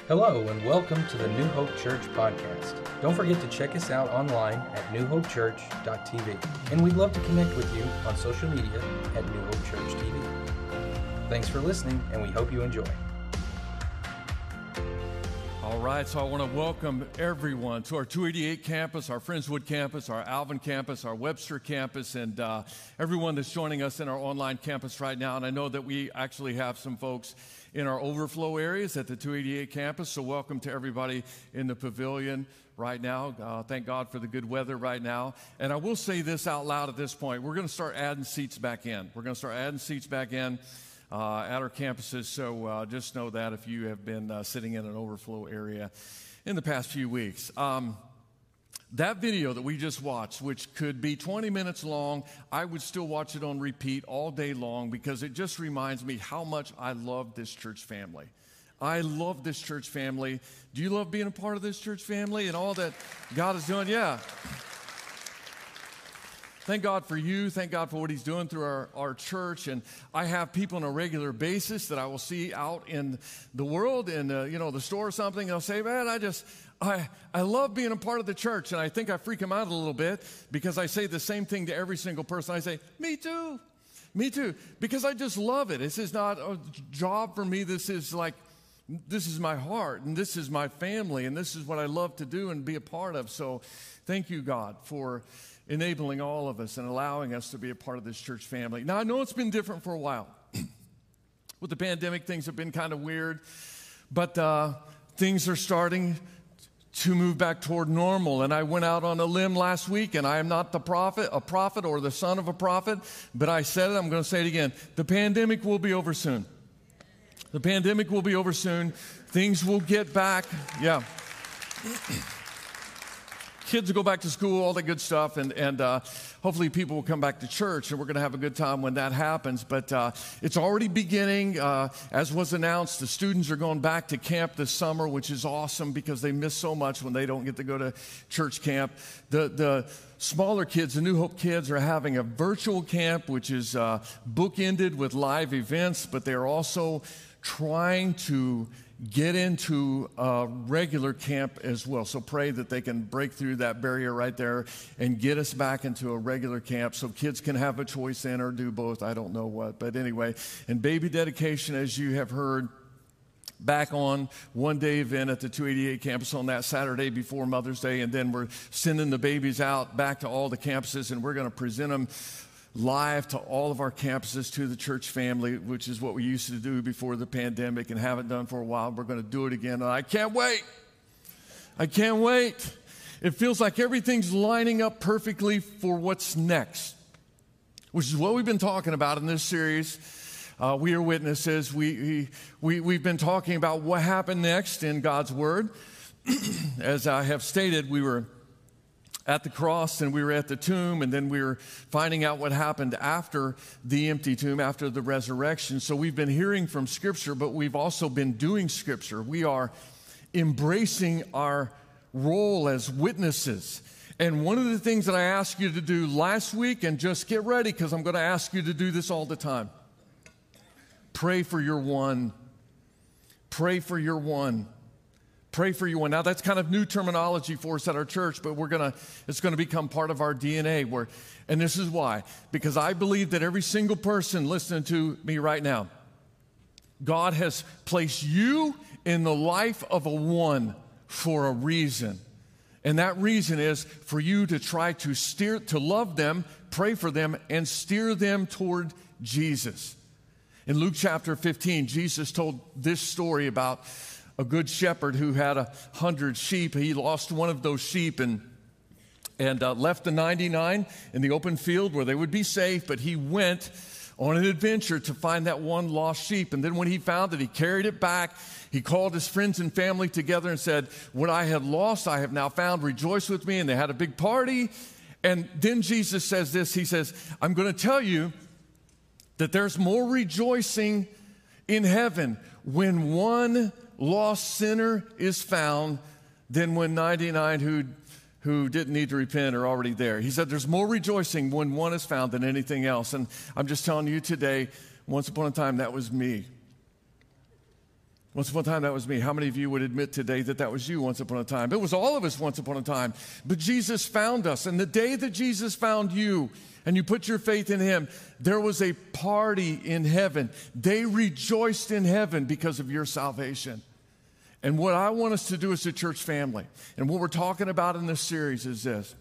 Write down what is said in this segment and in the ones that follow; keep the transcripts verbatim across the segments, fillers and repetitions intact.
Hello and welcome to the New Hope Church podcast. Don't forget to check us out online at new hope church dot t v. And we'd love to connect with you on social media at New Hope Church T V. Thanks for listening, and we hope you enjoy. All right, so I want to welcome everyone to our two eighty-eight campus, our Friendswood campus, our Alvin campus, our Webster campus, and uh, everyone that's joining us in our online campus right now. And I know that we actually have some folks in our overflow areas at the two eighty-eight campus, so welcome to everybody in the pavilion right now. Uh, thank God for the good weather right now. And I will say this out loud at this point. We're going to start adding seats back in. We're going to start adding seats back in. Uh, at our campuses, so uh, just know that if you have been uh, sitting in an overflow area in the past few weeks. Um, that video that we just watched, which could be twenty minutes long, I would still watch it on repeat all day long because it just reminds me how much I love this church family. I love this church family. Do you love being a part of this church family and all that God is doing? Yeah. Thank God for you. Thank God for what he's doing through our, our church. And I have people on a regular basis that I will see out in the world, in uh, you know, the store or something. They'll say, man, I just, I, I love being a part of the church. And I think I freak them out a little bit because I say the same thing to every single person. I say, me too. Me too. Because I just love it. This is not a job for me. This is like, this is my heart, and this is my family, and this is what I love to do and be a part of. So thank you, God, for enabling all of us and allowing us to be a part of this church family. Now, I know it's been different for a while. With the pandemic, things have been kind of weird, but uh, things are starting to move back toward normal. And I went out on a limb last week, and I am not the prophet, a prophet or the son of a prophet, but I said it, I'm going to say it again. The pandemic will be over soon. The pandemic will be over soon. Things will get back. Yeah. Kids will go back to school, all that good stuff, and, and uh, hopefully people will come back to church, and we're going to have a good time when that happens. But uh, it's already beginning. Uh, as was announced, the students are going back to camp this summer, which is awesome because they miss so much when they don't get to go to church camp. The, the smaller kids, the New Hope kids, are having a virtual camp, which is uh, bookended with live events, but they're also trying to get into a regular camp as well. So pray that they can break through that barrier right there and get us back into a regular camp so kids can have a choice in or do both. I don't know what. But anyway, and baby dedication, as you have heard, back on one-day event at the two eighty-eight campus on that Saturday before Mother's Day. And then we're sending the babies out back to all the campuses, and we're going to present them live to all of our campuses, to the church family, which is what we used to do before the pandemic and haven't done for a while. We're going to do it again. And I can't wait. I can't wait. It feels like everything's lining up perfectly for what's next, which is what we've been talking about in this series. Uh, we are witnesses. We, we, we, we've been talking about what happened next in God's Word. As I have stated, we were at the cross, and we were at the tomb, and then we were finding out what happened after the empty tomb, after the resurrection. So we've been hearing from Scripture, but we've also been doing Scripture. We are embracing our role as witnesses. And one of the things that I asked you to do last week, and just get ready because I'm going to ask you to do this all the time, pray for your one. Pray for your one. Pray for you one. Now, that's kind of new terminology for us at our church, but we're gonna, it's going to become part of our D N A. Where, and this is why. Because I believe that every single person listening to me right now, God has placed you in the life of a one for a reason. And that reason is for you to try to steer, to love them, pray for them, and steer them toward Jesus. In Luke chapter fifteen, Jesus told this story about a good shepherd who had a hundred sheep. He lost one of those sheep and and uh, left the ninety-nine in the open field where they would be safe, but he went on an adventure to find that one lost sheep. And then when he found it, he carried it back. He called his friends and family together and said, what I had lost, I have now found. Rejoice with me. And they had a big party. And then Jesus says this. He says, I'm going to tell you that there's more rejoicing in heaven when one lost sinner is found than when ninety-nine who who didn't need to repent are already there. He said there's more rejoicing when one is found than anything else. And I'm just telling you today, once upon a time, that was me. Once upon a time, that was me. How many of you would admit today that that was you once upon a time? It was all of us once upon a time. But Jesus found us. And the day that Jesus found you and you put your faith in him, there was a party in heaven. They rejoiced in heaven because of your salvation. And what I want us to do as a church family, and what we're talking about in this series is this: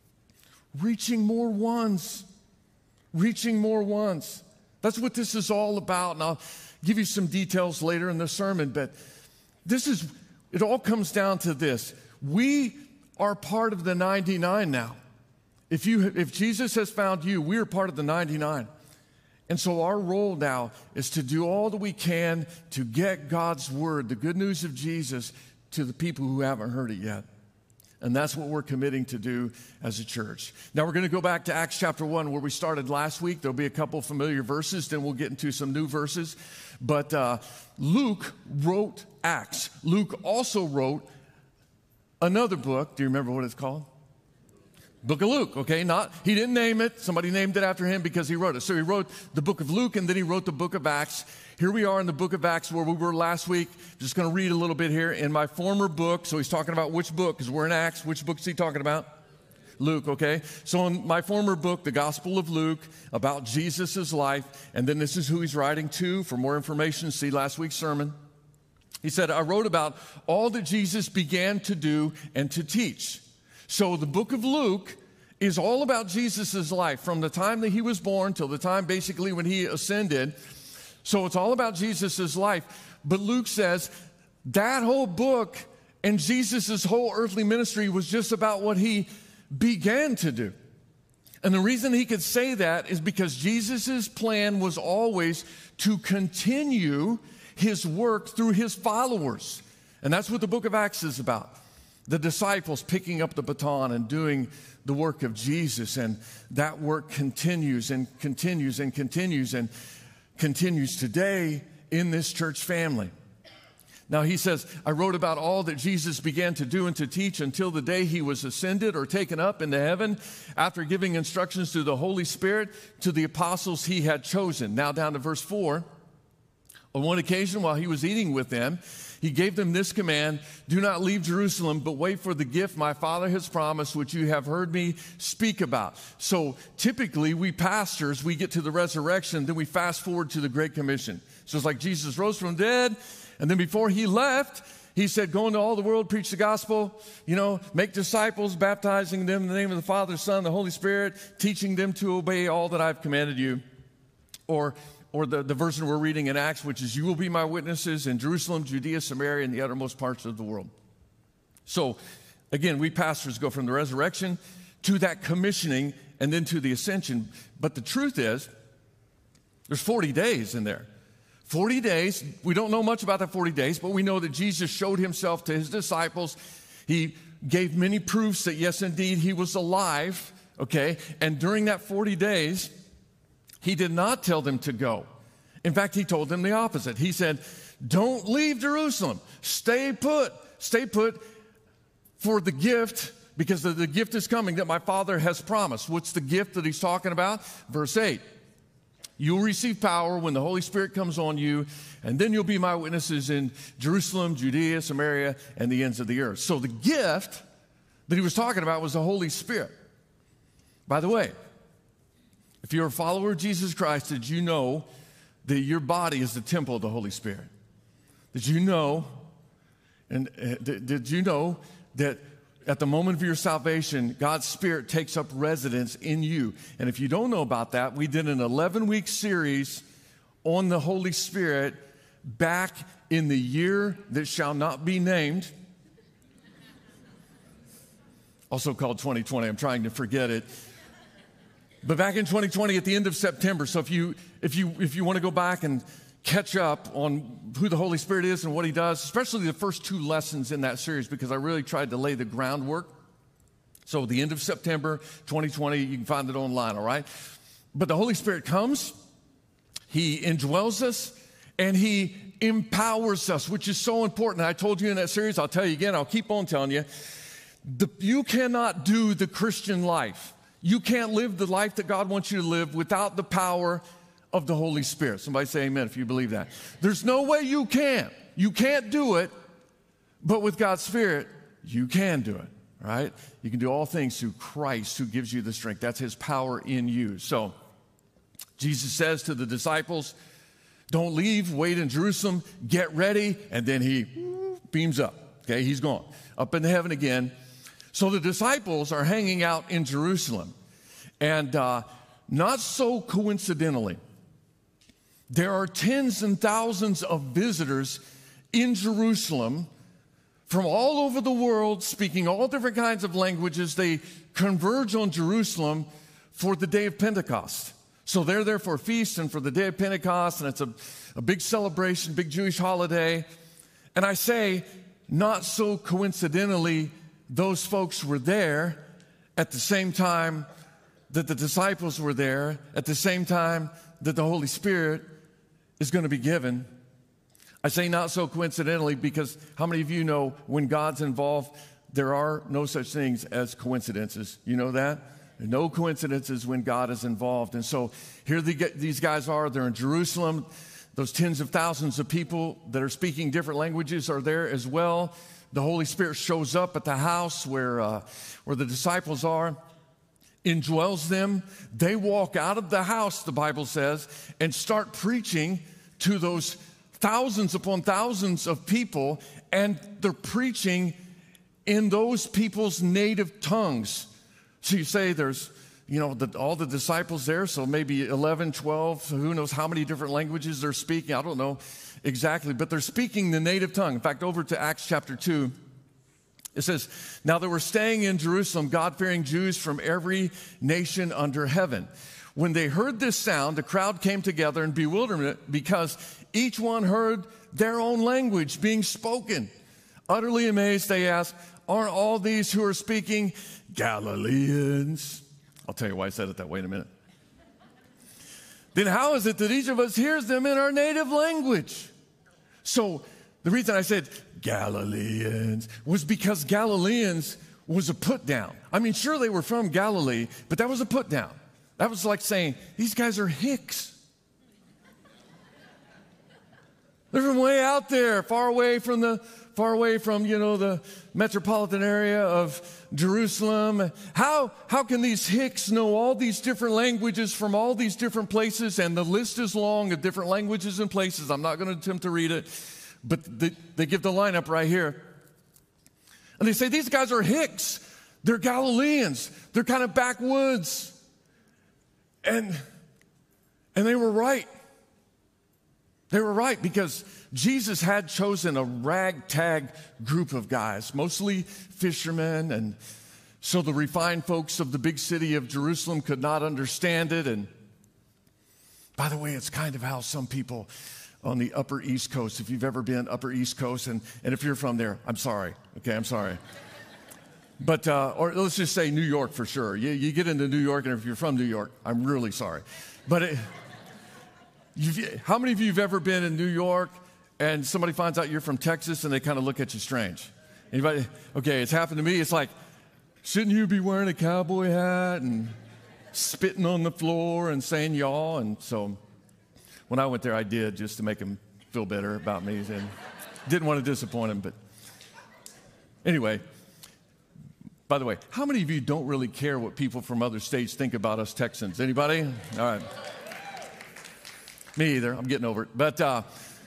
reaching more ones. Reaching more ones. That's what this is all about. And I'll give you some details later in the sermon, but this is, it all comes down to this. We are part of the ninety-nine now. If you, if Jesus has found you, we are part of the ninety-nine. And so our role now is to do all that we can to get God's word, the good news of Jesus, to the people who haven't heard it yet. And that's what we're committing to do as a church. Now we're going to go back to Acts chapter one where we started last week. There'll be a couple familiar verses, then we'll get into some new verses. But uh, Luke wrote Acts. Luke also wrote another book. Do you remember what it's called? Book of Luke, okay? Not, he didn't name it. Somebody named it after him because he wrote it. So he wrote the book of Luke, and then he wrote the book of Acts. Here we are in the book of Acts where we were last week. Just going to read a little bit here. In my former book, so he's talking about which book, because we're in Acts. Which book is he talking about? Luke, okay? So in my former book, the Gospel of Luke, about Jesus' life, and then this is who he's writing to. For more information, see last week's sermon. He said, I wrote about all that Jesus began to do and to teach. So the book of Luke is all about Jesus' life from the time that he was born till the time basically when he ascended. So it's all about Jesus' life. But Luke says that whole book and Jesus' whole earthly ministry was just about what he began to do. And the reason he could say that is because Jesus' plan was always to continue his work through his followers. And that's what the book of Acts is about. The disciples picking up the baton and doing the work of Jesus. And that work continues and continues and continues and continues today in this church family. Now he says, I wrote about all that Jesus began to do and to teach until the day he was ascended or taken up into heaven, after giving instructions through the Holy Spirit to the apostles he had chosen. Now down to verse four. On one occasion while he was eating with them, he gave them this command: do not leave Jerusalem, but wait for the gift my Father has promised, which you have heard me speak about. So typically we pastors, we get to the resurrection, then we fast forward to the Great Commission. So it's like Jesus rose from the dead, and then before he left, he said, go into all the world, preach the gospel, you know, make disciples, baptizing them in the name of the Father, Son, the Holy Spirit, teaching them to obey all that I've commanded you. Or Or the, the version we're reading in Acts, which is, you will be my witnesses in Jerusalem, Judea, Samaria, and the uttermost parts of the world. So, again, we pastors go from the resurrection to that commissioning and then to the ascension. But the truth is, there's forty days in there. forty days. We don't know much about that forty days, but we know that Jesus showed himself to his disciples. He gave many proofs that, yes, indeed, he was alive, okay? And during that forty days, he did not tell them to go. In fact, he told them the opposite. He said, don't leave Jerusalem. Stay put. Stay put for the gift, because the, the gift is coming that my Father has promised. What's the gift that he's talking about? Verse eight. You'll receive power when the Holy Spirit comes on you, and then you'll be my witnesses in Jerusalem, Judea, Samaria, and the ends of the earth. So the gift that he was talking about was the Holy Spirit. By the way, if you're a follower of Jesus Christ, did you know that your body is the temple of the Holy Spirit? Did you know, and uh, did, did you know that at the moment of your salvation, God's Spirit takes up residence in you? And if you don't know about that, we did an eleven-week series on the Holy Spirit back in the year that shall not be named, also called twenty twenty. I'm trying to forget it. But back in twenty twenty, at the end of September, so if you if you if you want to go back and catch up on who the Holy Spirit is and what he does, especially the first two lessons in that series, because I really tried to lay the groundwork. So the end of September twenty twenty, you can find it online, all right? But the Holy Spirit comes, he indwells us, and he empowers us, which is so important. I told you in that series, I'll tell you again, I'll keep on telling you, the, you cannot do the Christian life. You can't live the life that God wants you to live without the power of the Holy Spirit. Somebody say amen if you believe that. There's no way you can. you can't do it, but with God's Spirit, you can do it, right? You can do all things through Christ who gives you the strength. That's his power in you. So Jesus says to the disciples, don't leave, wait in Jerusalem, get ready, and then he beams up. Okay, he's gone, up into heaven again. So the disciples are hanging out in Jerusalem. And uh, not so coincidentally, there are tens and thousands of visitors in Jerusalem from all over the world, speaking all different kinds of languages. They converge on Jerusalem for the day of Pentecost. So they're there for a feast and for the day of Pentecost, and it's a, a big celebration, big Jewish holiday. And I say, not so coincidentally, those folks were there at the same time that the disciples were there, at the same time that the Holy Spirit is going to be given. I say not so coincidentally because how many of you know when God's involved, there are no such things as coincidences? You know that? No coincidences when God is involved. And so here these guys are. They're in Jerusalem. Those tens of thousands of people that are speaking different languages are there as well. The Holy Spirit shows up at the house where, uh, where the disciples are, indwells them. They walk out of the house, the Bible says, and start preaching to those thousands upon thousands of people. And they're preaching in those people's native tongues. So you say there's, you know, the, all the disciples there, so maybe eleven, twelve, who knows how many different languages they're speaking. I don't know exactly, but they're speaking the native tongue. In fact, over to Acts chapter two, it says, now they were staying in Jerusalem, God-fearing Jews from every nation under heaven. When they heard this sound, the crowd came together in bewilderment because each one heard their own language being spoken. Utterly amazed, they asked, aren't all these who are speaking Galileans? I'll tell you why I said it that way in a minute. Then how is it that each of us hears them in our native language? So the reason I said Galileans was because Galileans was a put down. I mean, sure, they were from Galilee, but that was a put down. That was like saying, these guys are hicks. They're from way out there, far away from the, far away from, you know, the metropolitan area of Jerusalem. How, how can these hicks know all these different languages from all these different places? And the list is long of different languages and places. I'm not going to attempt to read it, but they, they give the lineup right here. And they say, these guys are hicks. They're Galileans. They're kind of backwoods. And, and they were right. They were right because Jesus had chosen a ragtag group of guys, mostly fishermen. And so the refined folks of the big city of Jerusalem could not understand it. And by the way, it's kind of how some people on the Upper East Coast, if you've ever been Upper East Coast, and, and if you're from there, I'm sorry. Okay, I'm sorry. But, uh, or let's just say New York for sure. You, you get into New York, and if you're from New York, I'm really sorry. But it, you've, how many of you have ever been in New York and somebody finds out you're from Texas and they kind of look at you strange? Anybody? Okay, it's happened to me. It's like, shouldn't you be wearing a cowboy hat and spitting on the floor and saying y'all? And so when I went there, I did just to make them feel better about me. And didn't want to disappoint them, but anyway. By the way, how many of you don't really care what people from other states think about us Texans? Anybody? All right. Me either. I'm getting over it. But uh,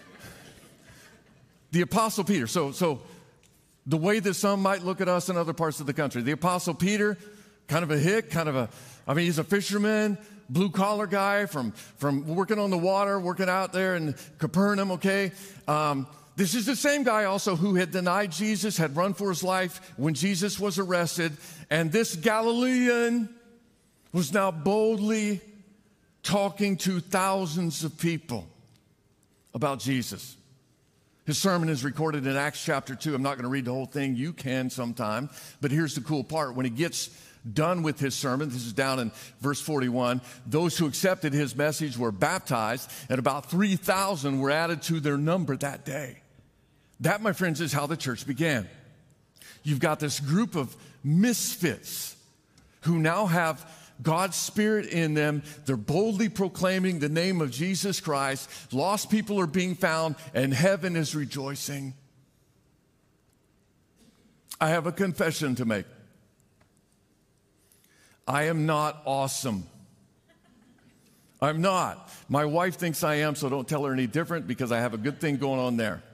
the Apostle Peter. So, so the way that some might look at us in other parts of the country. The Apostle Peter, kind of a hick, kind of a, I mean, he's a fisherman, blue-collar guy from, from working on the water, working out there in Capernaum, okay? Um, This is the same guy also who had denied Jesus, had run for his life when Jesus was arrested. And this Galilean was now boldly talking to thousands of people about Jesus. His sermon is recorded in Acts chapter two. I'm not going to read the whole thing. You can sometime. But here's the cool part. When he gets done with his sermon, this is down in verse forty-one, those who accepted his message were baptized, and about three thousand were added to their number that day. That, my friends, is how the church began. You've got this group of misfits who now have God's Spirit in them. They're boldly proclaiming the name of Jesus Christ. Lost people are being found, and heaven is rejoicing. I have a confession to make. I am not awesome. I'm not. My wife thinks I am, so don't tell her any different because I have a good thing going on there.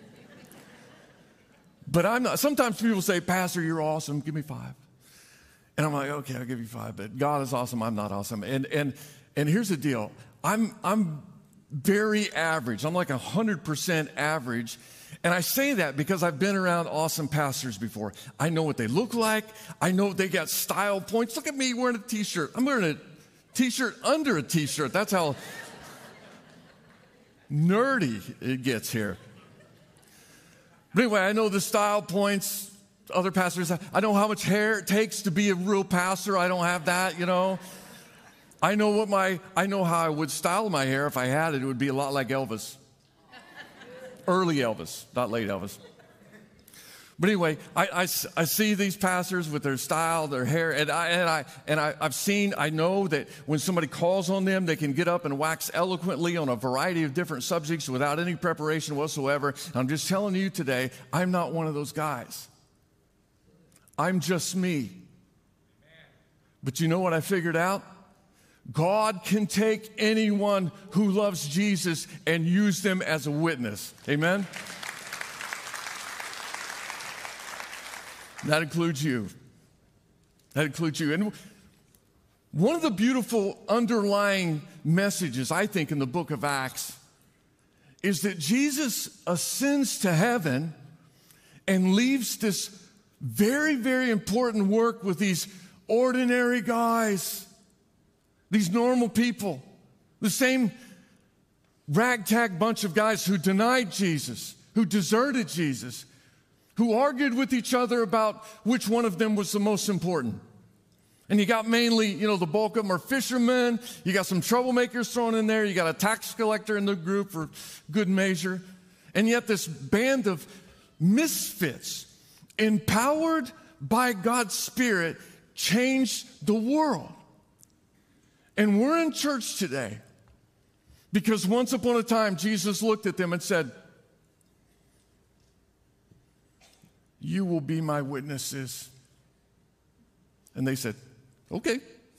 But I'm not. Sometimes people say, Pastor, you're awesome. Give me five. And I'm like, okay, I'll give you five. But God is awesome. I'm not awesome. And and and here's the deal. I'm I'm very average. I'm like one hundred percent average. And I say that because I've been around awesome pastors before. I know what they look like. I know they got style points. Look at me wearing a T-shirt. I'm wearing a T-shirt under a T-shirt. That's how nerdy it gets here. But anyway, I know the style points. Other pastors, I know how much hair it takes to be a real pastor. I don't have that, you know. I know what my, I know how I would style my hair if I had it. It would be a lot like Elvis. Early Elvis, not late Elvis. But anyway, I, I, I see these pastors with their style, their hair, and I and I and I, I've seen, I know that when somebody calls on them, they can get up and wax eloquently on a variety of different subjects without any preparation whatsoever. I'm just telling you today, I'm not one of those guys. I'm just me. But you know what I figured out? God can take anyone who loves Jesus and use them as a witness. Amen? That includes you. That includes you. And one of the beautiful underlying messages, I think, in the book of Acts is that Jesus ascends to heaven and leaves this very, very important work with these ordinary guys. These normal people, the same ragtag bunch of guys who denied Jesus, who deserted Jesus, who argued with each other about which one of them was the most important. And you got mainly, you know, the bulk of them are fishermen. You got some troublemakers thrown in there. You got a tax collector in the group for good measure. And yet this band of misfits, empowered by God's Spirit, changed the world. And we're in church today because once upon a time, Jesus looked at them and said, you will be my witnesses. And they said, okay.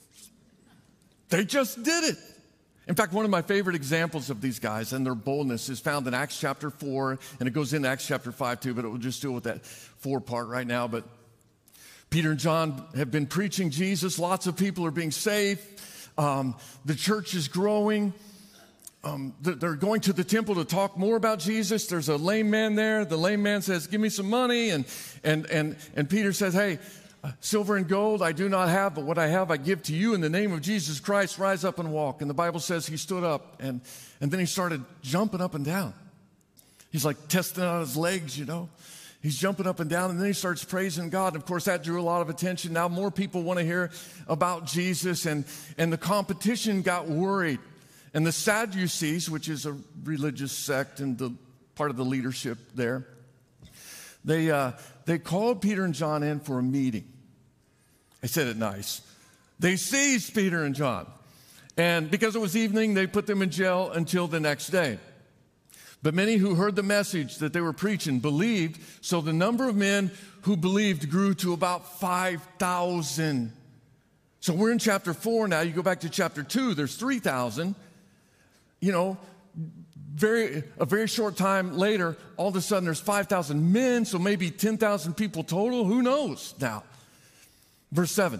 They just did it. In fact, one of my favorite examples of these guys and their boldness is found in Acts chapter four, and it goes into Acts chapter five too, but we'll just deal with that four part right now. But Peter and John have been preaching Jesus. Lots of people are being saved. Um, the church is growing. Um, they're going to the temple to talk more about Jesus. There's a lame man there. The lame man says, give me some money. And, and, and, and Peter says, hey, uh, silver and gold I do not have, but what I have I give to you in the name of Jesus Christ. Rise up and walk. And the Bible says he stood up, and, and then he started jumping up and down. He's like testing out his legs, you know. He's jumping up and down, and then he starts praising God. And of course, that drew a lot of attention. Now more people want to hear about Jesus, and, and the competition got worried. And the Sadducees, which is a religious sect and the part of the leadership there, they, uh, they called Peter and John in for a meeting. I said it nice. They seized Peter and John. And because it was evening, they put them in jail until the next day. But many who heard the message that they were preaching believed, so the number of men who believed grew to about five thousand. So we're in chapter four now. You go back to chapter two, there's three thousand. You know, very a very short time later, all of a sudden there's five thousand men, so maybe ten thousand people total. Who knows now? Verse seven.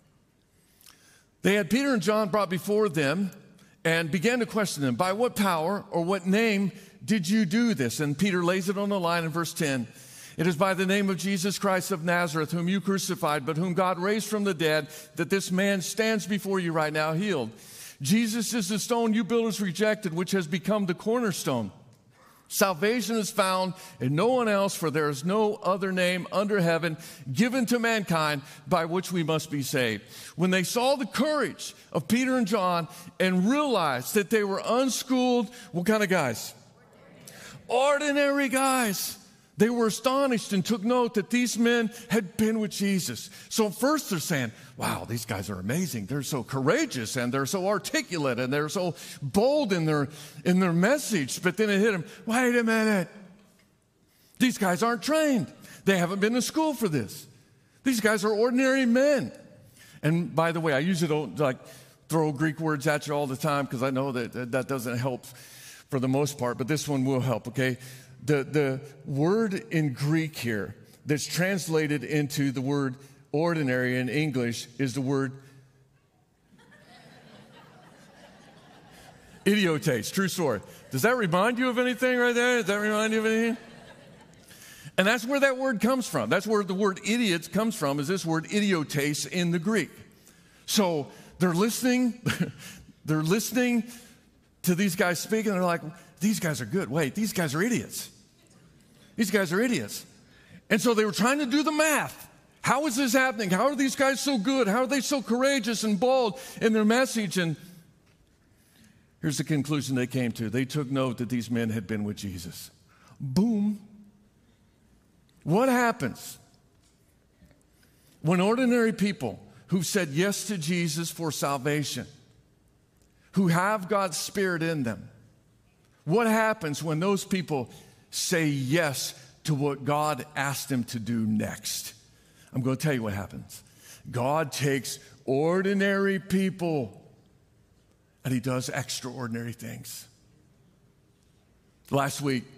They had Peter and John brought before them and began to question them, by what power or what name did you do this? And Peter lays it on the line in verse ten. It is by the name of Jesus Christ of Nazareth, whom you crucified, but whom God raised from the dead, that this man stands before you right now healed. Jesus is the stone you builders rejected, which has become the cornerstone. Salvation is found in no one else, for there is no other name under heaven given to mankind by which we must be saved. When they saw the courage of Peter and John and realized that they were unschooled, what kind of guys? Ordinary guys. They were astonished and took note that these men had been with Jesus. So first they're saying, wow, these guys are amazing. They're so courageous and they're so articulate and they're so bold in their, in their message. But then it hit them, wait a minute. These guys aren't trained. They haven't been to school for this. These guys are ordinary men. And by the way, I usually don't like throw Greek words at you all the time because I know that that doesn't help for the most part, but this one will help, okay? The, the word in Greek here that's translated into the word ordinary in English is the word idiotes. True story. Does that remind you of anything right there? Does that remind you of anything? And that's where that word comes from. That's where the word idiots comes from, is this word idiotes in the Greek. So they're listening, they're listening to these guys speaking, and they're like, these guys are good. Wait, these guys are idiots. These guys are idiots. And so they were trying to do the math. How is this happening? How are these guys so good? How are they so courageous and bold in their message? And here's the conclusion they came to. They took note that these men had been with Jesus. Boom. What happens when ordinary people who've said yes to Jesus for salvation, who have God's Spirit in them, what happens when those people say yes to what God asked them to do next? I'm going to tell you what happens. God takes ordinary people and he does extraordinary things. Last week,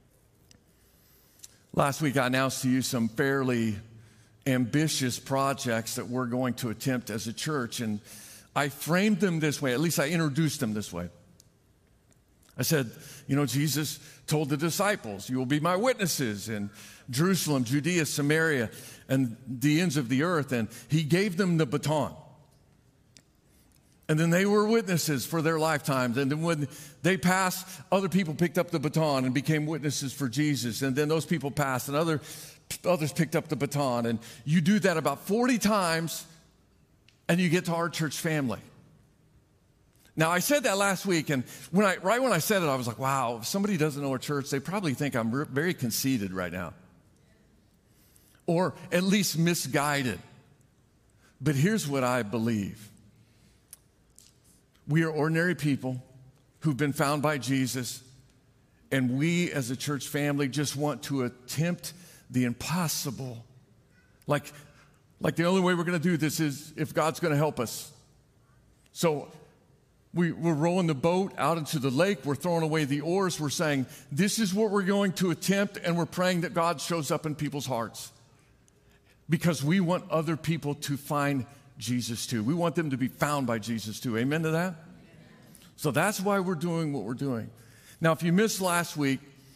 last week I announced to you some fairly ambitious projects that we're going to attempt as a church, and I framed them this way, at least I introduced them this way. I said, you know, Jesus told the disciples, you will be my witnesses in Jerusalem, Judea, Samaria, and the ends of the earth. And he gave them the baton. And then they were witnesses for their lifetimes. And then when they passed, other people picked up the baton and became witnesses for Jesus. And then those people passed and other, others picked up the baton. And you do that about forty times and you get to our church family. Now, I said that last week, and when I, right when I said it, I was like, wow, if somebody doesn't know our church, they probably think I'm re- very conceited right now. Or at least misguided. But here's what I believe. We are ordinary people who've been found by Jesus, and we as a church family just want to attempt the impossible. Like, like the only way we're going to do this is if God's going to help us. So we, we're rowing the boat out into the lake. We're throwing away the oars. We're saying, this is what we're going to attempt, and we're praying that God shows up in people's hearts. Because we want other people to find Jesus too. We want them to be found by Jesus too. Amen to that? So that's why we're doing what we're doing. Now, if you missed last week,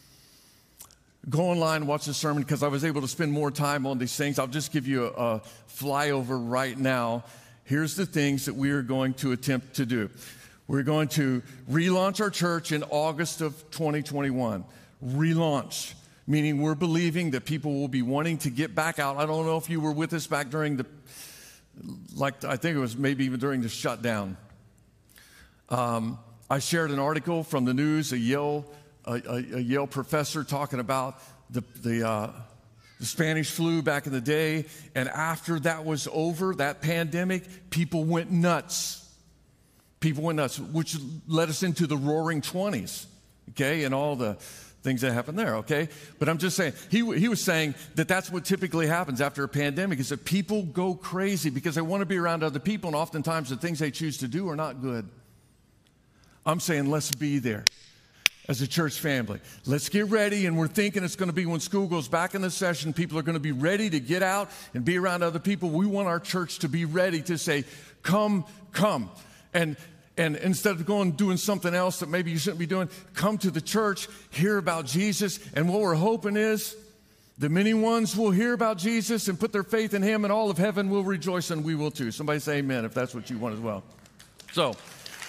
go online and watch the sermon because I was able to spend more time on these things. I'll just give you a, a flyover right now. Here's the things that we are going to attempt to do. We're going to relaunch our church in August of twenty twenty-one. Relaunch, meaning we're believing that people will be wanting to get back out. I don't know if you were with us back during the, like I think it was maybe even during the shutdown. Um, I shared an article from the news, a Yale, a, a, a Yale professor talking about the, the, uh, the Spanish flu back in the day. And after that was over, that pandemic, people went nuts. People went nuts, which led us into the roaring twenties, okay, and all the things that happened there, okay? But I'm just saying, he, he was saying that that's what typically happens after a pandemic is that people go crazy because they want to be around other people, and oftentimes the things they choose to do are not good. I'm saying let's be there as a church family. Let's get ready, and we're thinking it's going to be when school goes back in the session, people are going to be ready to get out and be around other people. We want our church to be ready to say, come, come. And And instead of going and doing something else that maybe you shouldn't be doing, come to the church, hear about Jesus. And what we're hoping is the many ones will hear about Jesus and put their faith in him, and all of heaven will rejoice, and we will too. Somebody say amen if that's what you want as well. So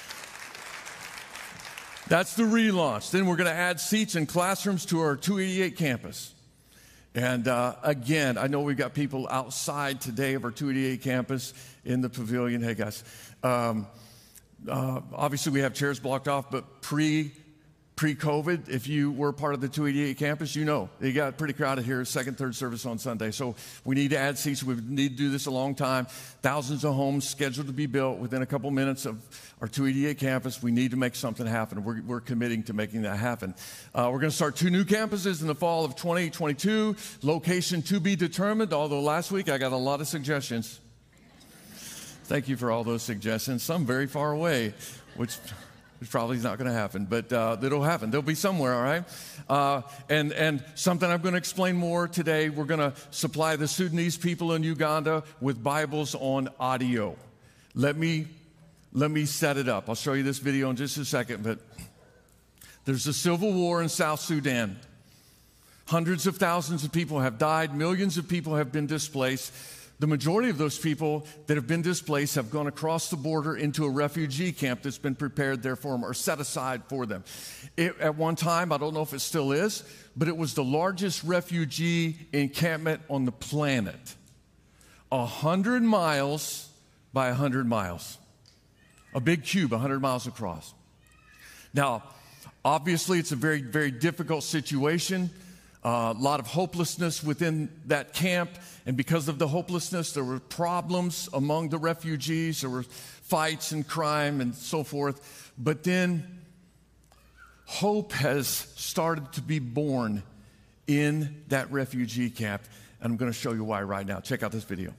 that's the relaunch. Then we're going to add seats and classrooms to our two eighty-eight campus. And uh, again, I know we've got people outside today of our two eighty-eight campus in the pavilion. Hey, guys. Um, Uh, obviously, we have chairs blocked off, but pre, pre-COVID, if you were part of the two eighty-eight campus, you know it got pretty crowded here, second, third service on Sunday. So we need to add seats. We need to do this a long time. Thousands of homes scheduled to be built within a couple minutes of our two eighty-eight campus. We need to make something happen. We're, we're committing to making that happen. Uh, we're going to start two new campuses in the fall of twenty twenty-two. Location to be determined, although last week I got a lot of suggestions. Thank you for all those suggestions. Some very far away, which... which probably is not going to happen, but uh, it'll happen. They'll be somewhere, all right? Uh, and, and something I'm going to explain more today, we're going to supply the Sudanese people in Uganda with Bibles on audio. Let me, let me set it up. I'll show you this video in just a second, but there's a civil war in South Sudan. Hundreds of thousands of people have died. Millions of people have been displaced. The majority of those people that have been displaced have gone across the border into a refugee camp that's been prepared there for them or set aside for them. It, at one time, I don't know if it still is, but it was the largest refugee encampment on the planet. A hundred miles by a hundred miles. A big cube, a hundred miles across. Now, obviously, it's a very, very difficult situation. A uh, lot of hopelessness within that camp, and because of the hopelessness, there were problems among the refugees. There were fights and crime and so forth. But then hope has started to be born in that refugee camp, and I'm going to show you why right now. Check out this video.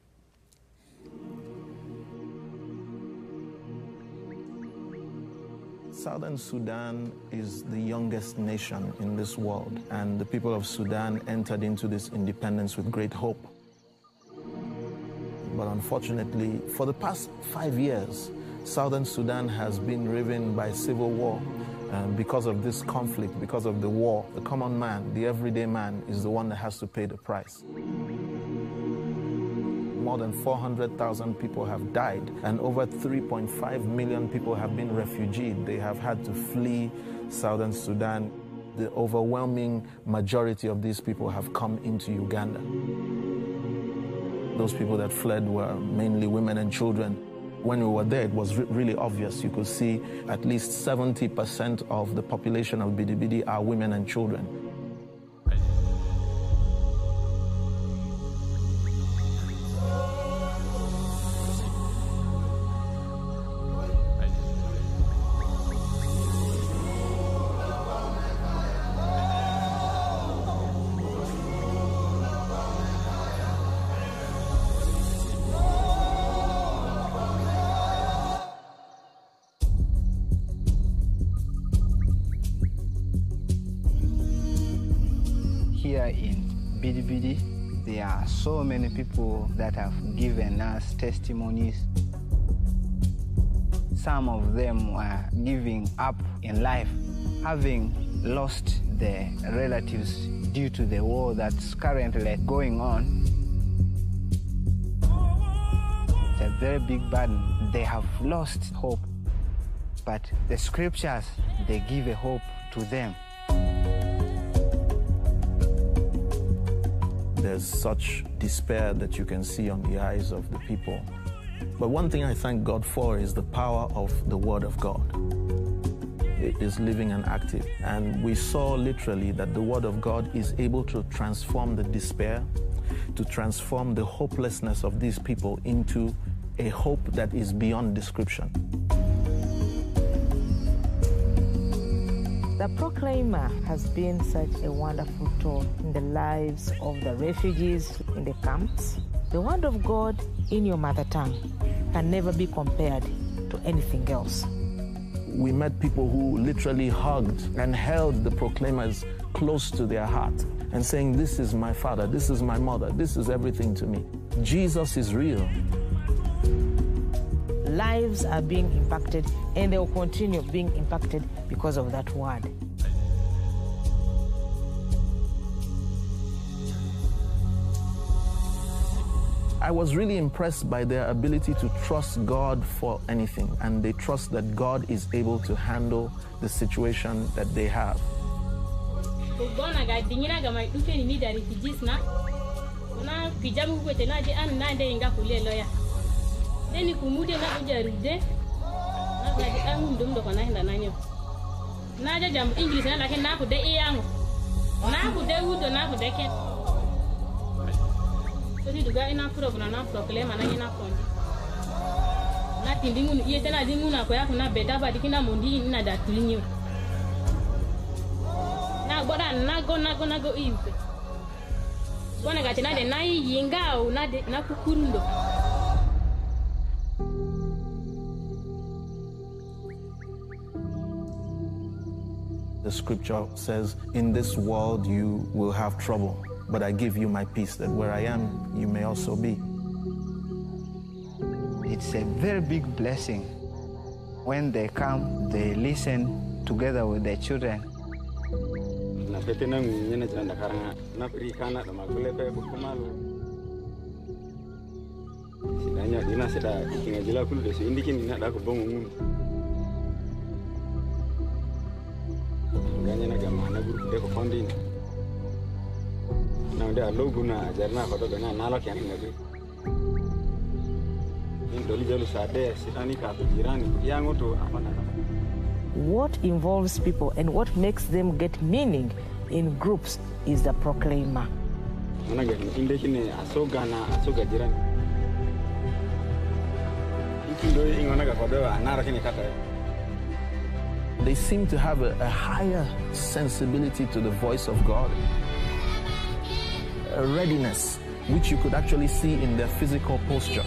Southern Sudan is the youngest nation in this world, and the people of Sudan entered into this independence with great hope. But unfortunately, for the past five years, Southern Sudan has been riven by civil war. Um, because of this conflict, because of the war, the common man, the everyday man, is the one that has to pay the price. More than four hundred thousand people have died, and over three point five million people have been refugeed. They have had to flee Southern Sudan. The overwhelming majority of these people have come into Uganda. Those people that fled were mainly women and children. When we were there, it was re really obvious. You could see at least seventy percent of the population of Bidi Bidi are women and children. Here in Bidi Bidi, there are so many people that have given us testimonies. Some of them were giving up in life, having lost their relatives due to the war that's currently going on. It's a very big burden. They have lost hope, but the scriptures, they give a hope to them. There's such despair that you can see on the eyes of the people. But one thing I thank God for is the power of the Word of God. It is living and active. And we saw literally that the Word of God is able to transform the despair, to transform the hopelessness of these people into a hope that is beyond description. The Proclaimer has been such a wonderful tool in the lives of the refugees in the camps. The Word of God in your mother tongue can never be compared to anything else. We met people who literally hugged and held the Proclaimers close to their heart and saying, "This is my father, this is my mother, this is everything to me. Jesus is real." Lives are being impacted, and they will continue being impacted because of that word. I was really impressed by their ability to trust God for anything, and they trust that God is able to handle the situation that they have. naja jam English na lakini na ku de iyangu na ku de wuto na ku de ken so di duga ina problem na problem na ina kondi na tindingu ye tena dingu na ko ya kuna beta ba dikina mundi ina da tulinyo na goda na go na go na go ipe bona ga tena de na yinga o na de na kukurundo. The scripture says, in this world you will have trouble, but I give you my peace, that where I am, you may also be. It's a very big blessing. When they come, they listen together with their children. What involves people and what makes them get meaning in groups is the proclaimer. They seem to have a, a higher sensibility to the voice of God, a readiness which you could actually see in their physical posture.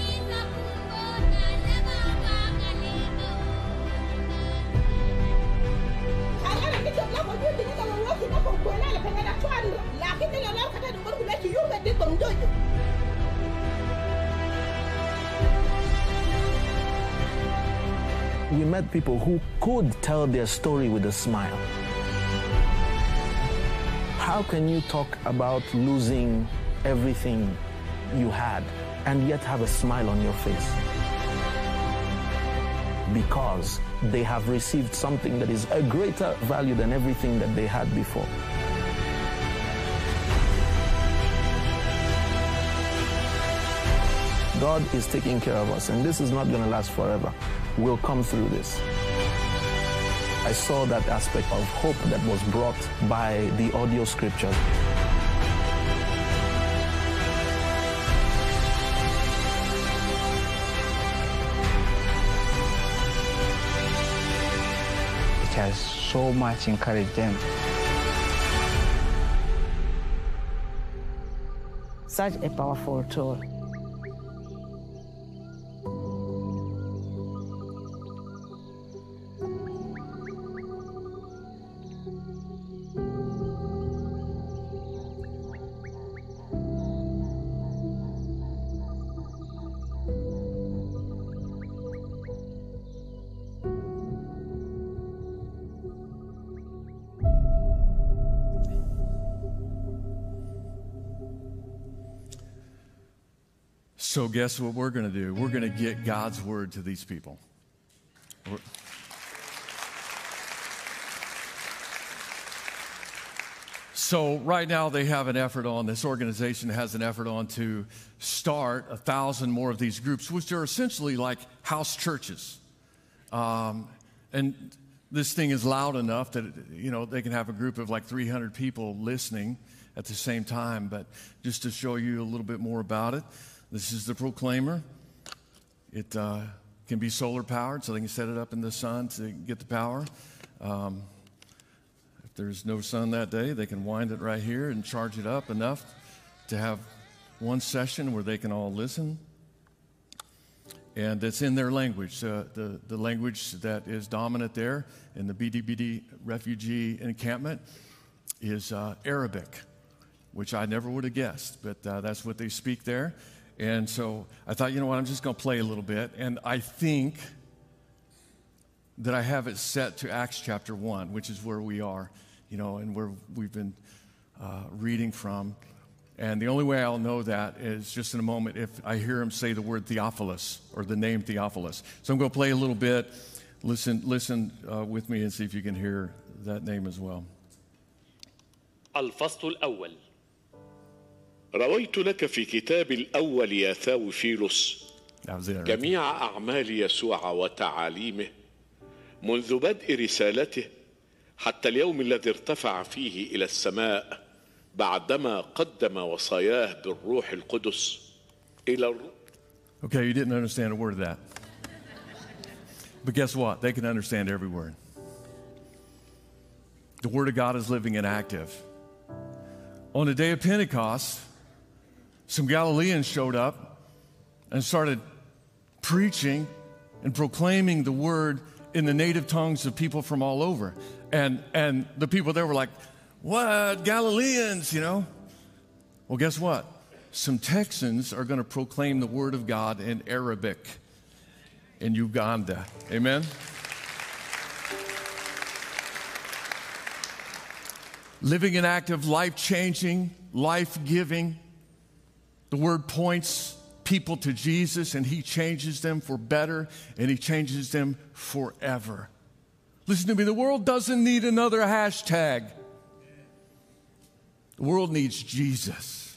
We met people who could tell their story with a smile. How can you talk about losing everything you had and yet have a smile on your face? Because they have received something that is a greater value than everything that they had before. God is taking care of us, and this is not going to last forever. We'll come through this. I saw that aspect of hope that was brought by the audio scripture. It has so much encouraged them. Such a powerful tool. So guess what we're going to do? We're going to get God's word to these people. We're... So right now they have an effort on, this organization has an effort on to start a thousand more of these groups, which are essentially like house churches. Um, and this thing is loud enough that, you know, they can have a group of like three hundred people listening at the same time. But just to show you a little bit more about it, this is the Proclaimer. It uh, can be solar powered, so they can set it up in the sun to get the power. Um, if there's no sun that day, they can wind it right here and charge it up enough to have one session where they can all listen. And it's in their language, uh, the, the language that is dominant there in the B D B D refugee encampment is uh, Arabic, which I never would have guessed, but uh, that's what they speak there. And so I thought, you know what, I'm just going to play a little bit. And I think that I have it set to Acts chapter one, which is where we are, you know, and where we've been uh, reading from. And the only way I'll know that is just in a moment if I hear him say the word Theophilus or the name Theophilus. So I'm going to play a little bit. Listen, listen uh, with me and see if you can hear that name as well. الفصل الأول. رويت لك في كتاب الأول يا ثاوفيلوس جميع أعمال يسوع وتعاليمه منذ بدء رسالته حتى اليوم الذي ارتفع فيه إلى السماء بعدما قدم وصاياه بالروح القدس إلى الروح. Okay, you didn't understand a word of that. But guess what? They can understand every word. The Word of God is living and active. On the day of Pentecost, some Galileans showed up and started preaching and proclaiming the Word in the native tongues of people from all over. And, and the people there were like, what, Galileans, you know? Well, guess what? Some Texans are going to proclaim the Word of God in Arabic in Uganda. Amen? Living and active, life-changing, life-giving. The Word points people to Jesus, and He changes them for better, and He changes them forever. Listen to me, the world doesn't need another hashtag. The world needs Jesus.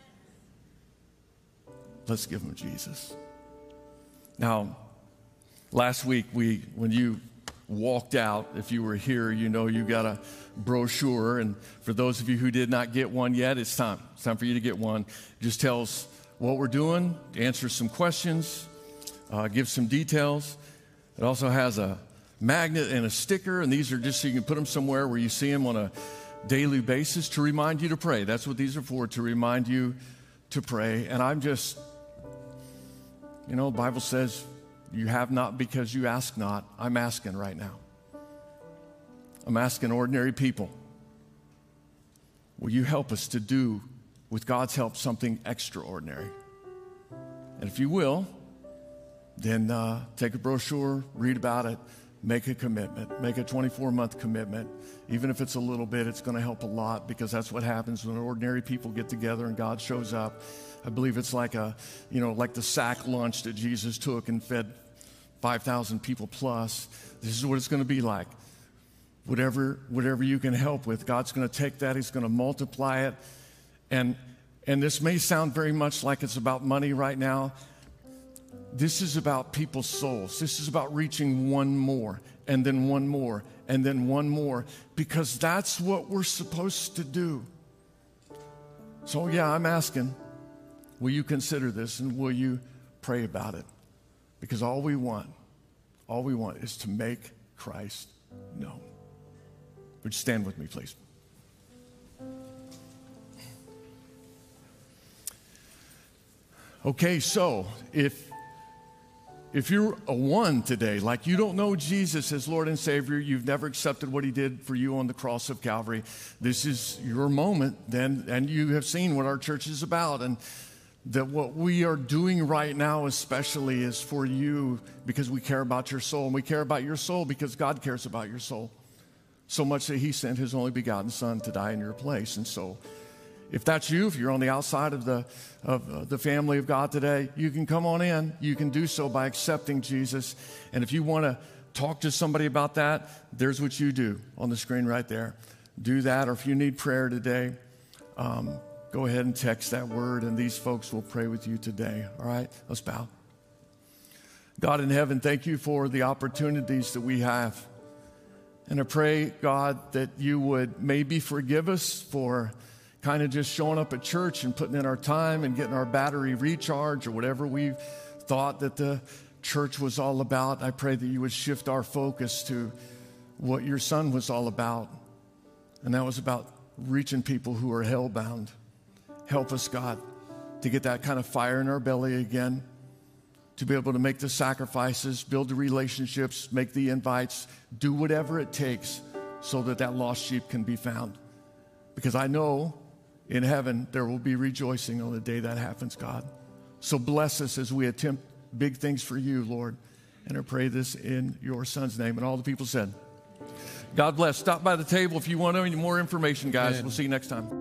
Let's give them Jesus. Now, last week, we, when you walked out, if you were here, you know you got a brochure. And for those of you who did not get one yet, it's time. It's time for you to get one. It just tells what we're doing, answers some questions, uh, gives some details. It also has a magnet and a sticker, and these are just so you can put them somewhere where you see them on a daily basis to remind you to pray. That's what these are for, to remind you to pray. And I'm just, you know, the Bible says, you have not because you ask not. I'm asking right now. I'm asking ordinary people, will you help us to do, with God's help, something extraordinary? And if you will, then uh, take a brochure, read about it, make a commitment, make a twenty-four month commitment. Even if it's a little bit, it's going to help a lot, because that's what happens when ordinary people get together and God shows up. I believe it's like a, you know, like the sack lunch that Jesus took and fed five thousand people plus. This is what it's going to be like. Whatever, whatever you can help with, God's going to take that. He's going to multiply it. And, and this may sound very much like it's about money right now. This is about people's souls. This is about reaching one more, and then one more, and then one more, because that's what we're supposed to do. So yeah, I'm asking, will you consider this, and will you pray about it? Because all we want, all we want is to make Christ known. Would you stand with me, please? Okay, so if if you're a one today, like you don't know Jesus as Lord and Savior, you've never accepted what He did for you on the cross of Calvary, this is your moment then, and you have seen what our church is about, and that what we are doing right now especially is for you, because we care about your soul, and we care about your soul because God cares about your soul so much that He sent His only begotten Son to die in your place. And so if that's you, if you're on the outside of the of uh, the family of God today, you can come on in. You can do so by accepting Jesus. And if you want to talk to somebody about that, there's what you do on the screen right there. Do that. Or if you need prayer today, um, go ahead and text that word, and these folks will pray with you today. All right? Let's bow. God in heaven, thank you for the opportunities that we have. And I pray, God, that you would maybe forgive us for kind of just showing up at church and putting in our time and getting our battery recharged or whatever we thought that the church was all about. I pray that you would shift our focus to what your Son was all about. And that was about reaching people who are hell-bound. Help us, God, to get that kind of fire in our belly again, to be able to make the sacrifices, build the relationships, make the invites, do whatever it takes so that that lost sheep can be found. Because I know in heaven there will be rejoicing on the day that happens, God. So bless us as we attempt big things for you, Lord. And I pray this in your Son's name. And all the people said, God bless. Stop by the table if you want any more information, guys. Amen. We'll see you next time.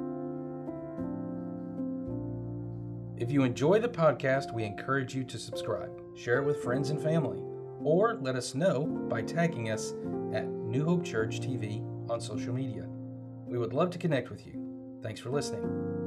If you enjoy the podcast, we encourage you to subscribe, share it with friends and family, or let us know by tagging us at New Hope Church T V on social media. We would love to connect with you. Thanks for listening.